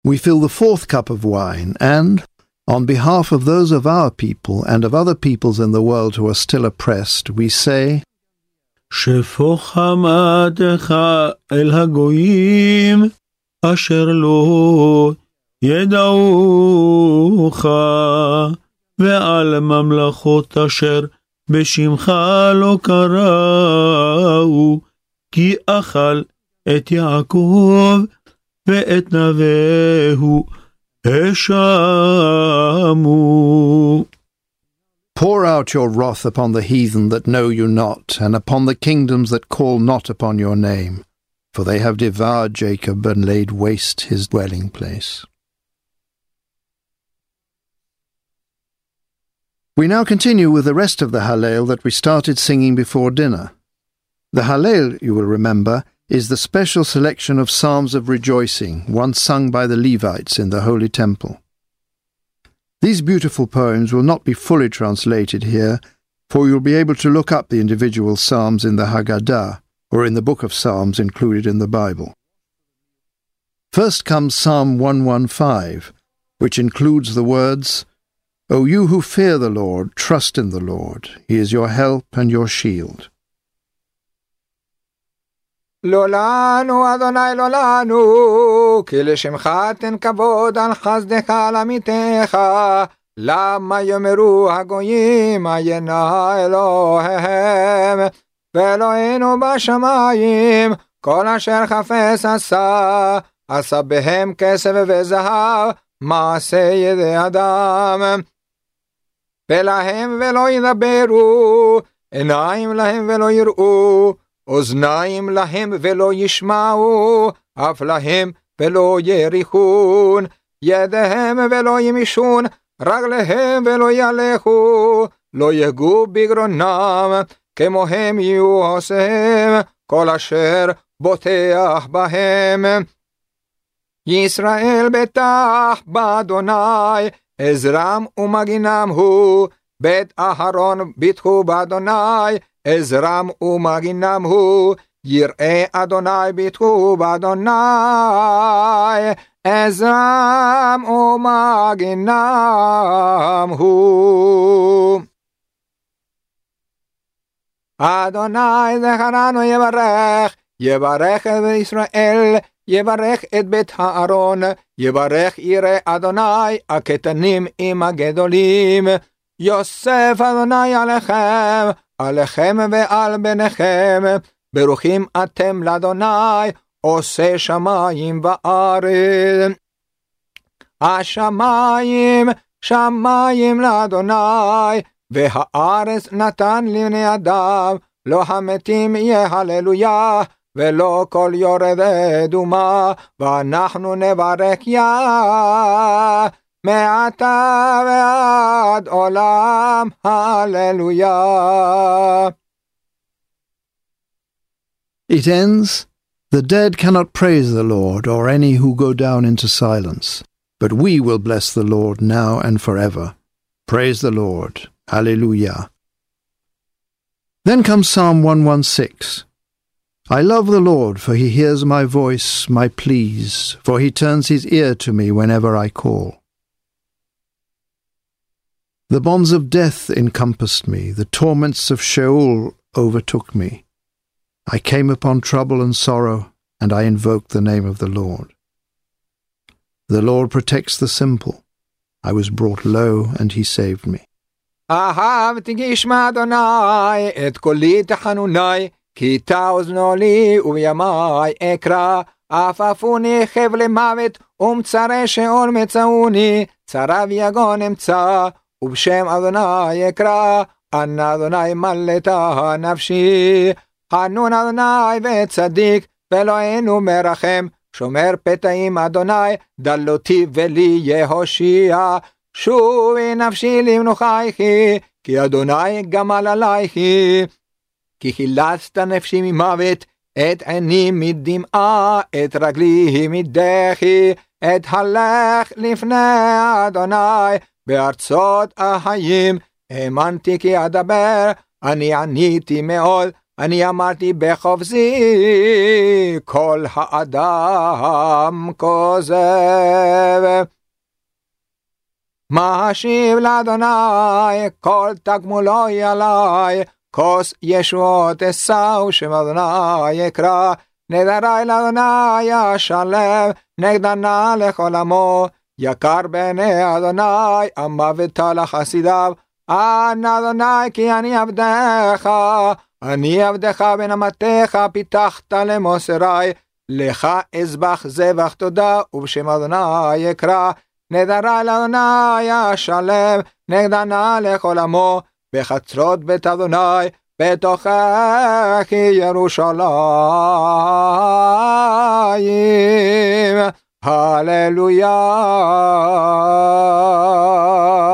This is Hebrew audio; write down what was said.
We fill the fourth cup of wine, and, on behalf of those of our people and of other peoples in the world who are still oppressed, we say, שפוך חמתך אל הגויים, אשר לא ידעוך, ועל ממלכות אשר בשמך לא קראו, כי אכל את יעקב ואת נביאהו השמו. Pour out your wrath upon the heathen that know you not, and upon the kingdoms that call not upon your name, for they have devoured Jacob and laid waste his dwelling place. We now continue with the rest of the Hallel that we started singing before dinner. The Hallel, you will remember, is the special selection of psalms of rejoicing, once sung by the Levites in the Holy Temple. These beautiful poems will not be fully translated here, for you'll be able to look up the individual psalms in the Haggadah, or in the Book of Psalms included in the Bible. First comes Psalm 115, which includes the words, O you who fear the Lord, trust in the Lord. He is your help and your shield. לא לנו, אדוני לא לנו, כי לשמך תן כבוד על חסדך על עמיתך. למה יאמרו הגויים, עיינה אלוהיהם, ואלוהינו בשמיים, כל אשר חפץ עשה, עשה בהם כסף וזהב, מעשה ידי אדם. ולהם ולא ידברו, עיניים להם ולא יראו, אוזניים להם ולא ישמעו, אף להם ולא יריחון, ידיהם ולא ימישון, רגליהם ולא ילכו, לא יגעו בגרונם, כמוהם יהיו עושיהם, כל אשר בוטח בהם. ישראל בטח באדוני, עזרם ומגינם הוא, בית אהרון ביטחו באדוני, עזרם ומגינם הוא, יראי אדוני ביטחו באדוני, עזרם ומגינם הוא. אדוני זכרנו יברך, יברך את ישראל, יברך את בית הארון, יברך יראי אדוני, הקטנים עם הגדולים. יוסף אדוני עליכם, עליכם ועל בניכם, ברוכים אתם לאדוני, עושה שמיים וארץ. השמיים, שמיים לאדוני, והארץ נתן לבני אדם, לא המתים יהללויה, ולא כל יורדי דומה, ואנחנו נברך יה, מעתה ועד עולם, hallelujah. It ends, the dead cannot praise the Lord, or any who go down into silence, but we will bless the Lord now and forever. Praise the Lord, hallelujah. Then comes Psalm 116. I love the Lord, for he hears my voice, my pleas, for he turns his ear to me whenever I call. The bonds of death encompassed me, the torments of Sheol overtook me. I came upon trouble and sorrow, and I invoked the name of the Lord. The Lord protects the simple. I was brought low, and he saved me. אהבתי ישמע אדוני, את קולי תחנוני, כי תאזנו לי ובימי אקרא, עפפוני חבלי מוות, ומצרי שאול מצאוני, צרב יגון אמצא, ובשם אדוני אקרא, אנא אדוני מלטה נפשי, חנון אדוני וצדיק, ואלוהינו מרחם, שומר פתאים אדוני, דלותי ולי יהושיע, שובי נפשי למנוחייכי, כי אדוני גמל עלייכי, כי חילצת נפשי ממוות, את עיני מדמעה, את רגלי מדחי, את הלך לפני אדוני, בארצות החיים, האמנתי כי אדבר, אני עניתי מאוד, אני אמרתי בחופזי, כל האדם כוזב. מה אשיב לאדוני, כל תגמולו עלי, כוס ישועות אשא שם אדוני אקרא, נדרי לאדוני אשלם, נגדנה לכל עמו, יקר בעיני אדוני, המוות לחסידיו, אנא אדוני כי אני עבדך, אני עבדך בן אמתך, פיתחת למוסרי, לך אזבח זבח תודה, ובשם אדוני אקרא, נדרי לאדוני אשלם, נגדנה לכל עמו, בחצרות בית אדוני, בתוכך ירושלים. הללויה.